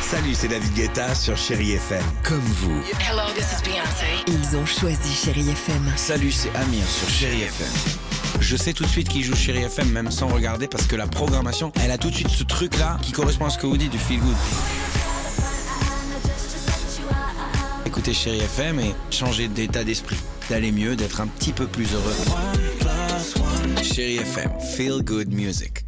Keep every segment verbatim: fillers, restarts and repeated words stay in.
Salut, c'est David Guetta sur Chérie F M. Comme vous. Hello, this is Beyoncé. Ils ont choisi Chérie F M. Salut, c'est Amir sur Chérie F M. Je sais tout de suite qui joue Chérie F M, même sans regarder, parce que la programmation, elle a tout de suite ce truc-là qui correspond à ce que vous dites du feel good. Écoutez Chérie F M et changer d'état d'esprit, d'aller mieux, d'être un petit peu plus heureux. Chérie F M, feel good music.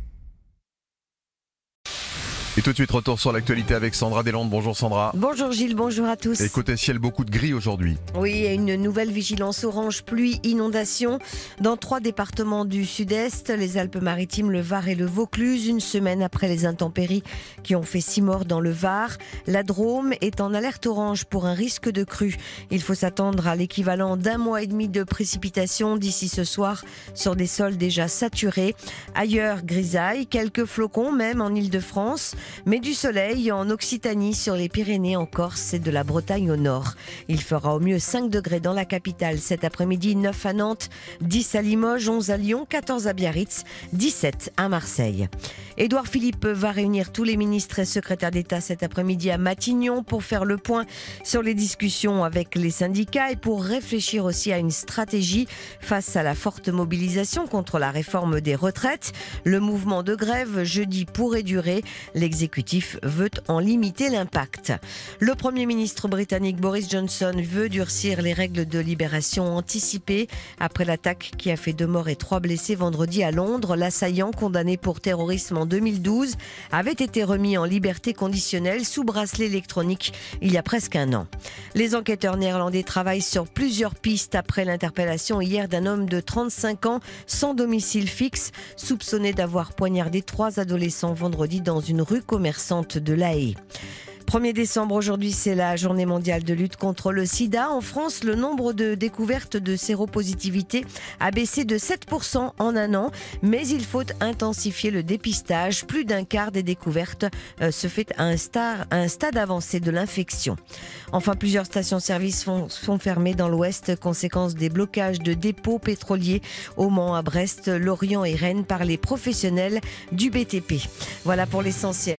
Et tout de suite, retour sur l'actualité avec Sandra Deslandes. Bonjour Sandra. Bonjour Gilles, bonjour à tous. Et côté ciel, beaucoup de gris aujourd'hui. Oui, et une nouvelle vigilance orange pluie inondation dans trois départements du sud-est, les Alpes-Maritimes, le Var et le Vaucluse, une semaine après les intempéries qui ont fait six morts dans le Var. La Drôme est en alerte orange pour un risque de crue. Il faut s'attendre à l'équivalent d'un mois et demi de précipitations d'ici ce soir sur des sols déjà saturés. Ailleurs, grisaille, quelques flocons même en Île-de-France. Mais du soleil en Occitanie, sur les Pyrénées, en Corse et de la Bretagne au nord. Il fera au mieux cinq degrés dans la capitale cet après-midi, neuf à Nantes, dix à Limoges, onze à Lyon, quatorze à Biarritz, dix-sept à Marseille. Édouard Philippe va réunir tous les ministres et secrétaires d'État cet après-midi à Matignon pour faire le point sur les discussions avec les syndicats et pour réfléchir aussi à une stratégie face à la forte mobilisation contre la réforme des retraites. Le mouvement de grève jeudi pourrait durer. L'exécutif veut en limiter l'impact. Le Premier ministre britannique Boris Johnson veut durcir les règles de libération anticipée après l'attaque qui a fait deux morts et trois blessés vendredi à Londres. L'assaillant, condamné pour terrorisme en deux mille douze, avait été remis en liberté conditionnelle sous bracelet électronique il y a presque un an. Les enquêteurs néerlandais travaillent sur plusieurs pistes après l'interpellation hier d'un homme de trente-cinq ans sans domicile fixe, soupçonné d'avoir poignardé trois adolescents vendredi dans une rue commerçante de La Haye. premier décembre, aujourd'hui, c'est la journée mondiale de lutte contre le sida. En France, le nombre de découvertes de séropositivité a baissé de sept pour cent en un an. Mais il faut intensifier le dépistage. Plus d'un quart des découvertes euh, se fait à un, star, à un stade avancé de l'infection. Enfin, plusieurs stations-service sont, sont fermées dans l'Ouest, conséquence des blocages de dépôts pétroliers au Mans, à Brest, Lorient et Rennes par les professionnels du B T P. Voilà pour l'essentiel.